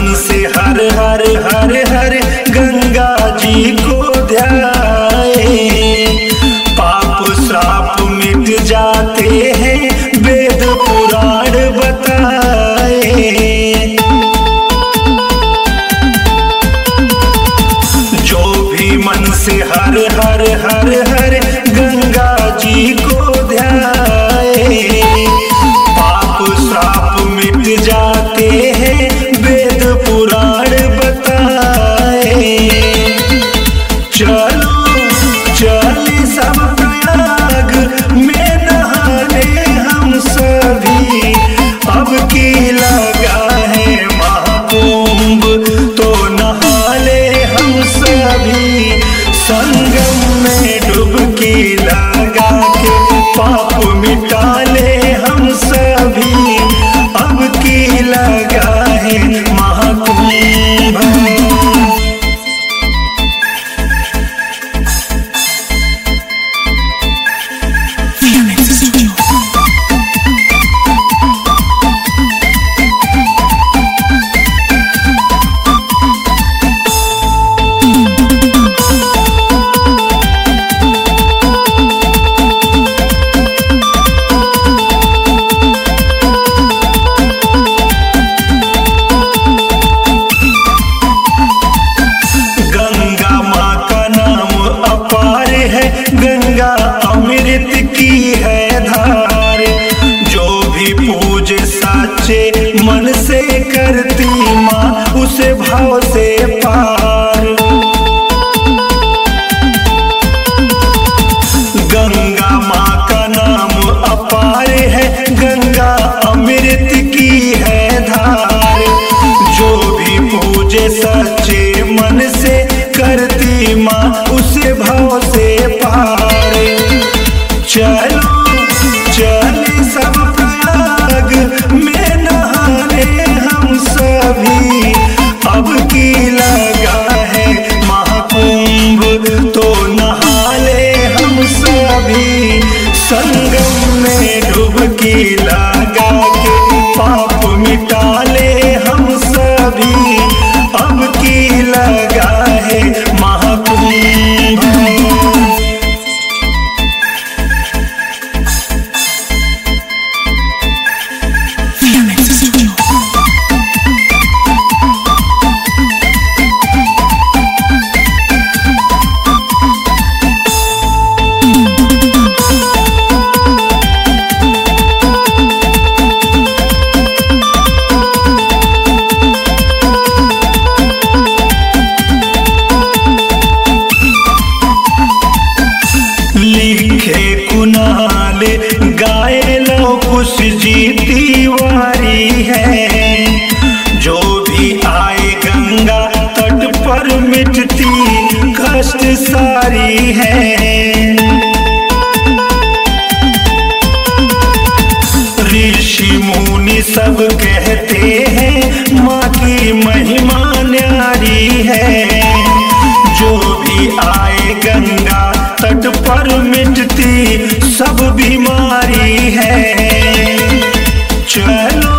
मन से हर हर हर हर गंगा जी को ध्याए, पाप श्राप मिट जाते हैं वेद पुराण बताए। जो भी मन से हर हर हर हर गंगा जी को ध्याए, पाप श्राप मिट जाते हैं वेद पुराण बताए। चलो चले सब प्रयाग में नहाने हम सभी, अब की लगा है महाकुंभ तो नहा ले हम सभी। संगम में डुबकी लगा के पाप मिटा ले हम सभी, अब की लगा है महाकुंभ। गंगा अमृत की है धार, जो भी पूजे साचे मन से करती माँ उसे भाव से पार। गंगा माँ का नाम अपार है, गंगा अमृत की है धार, जो भी पूजे सच्चे मन से करती माँ उसे भाव से पार। चलो चले सब प्रयाग में नहाने हम सभी, अब की लगा है महाकुंभ तो नहा ले हम सभी। संगम में डुबकी लगा के पाप मिटा ले हम सभी, अब की लगा है महाकुंभ। लिखे कुनाल गाए लो कुछ जीती वारी है, जो भी आए गंगा तट पर मिटती कष्ट सारी है। ऋषि मुनि सब कहते हैं माँ की महिमा न्यारी है, जो भी आए गंगा तट पर मिटती सब बीमारी है। चलो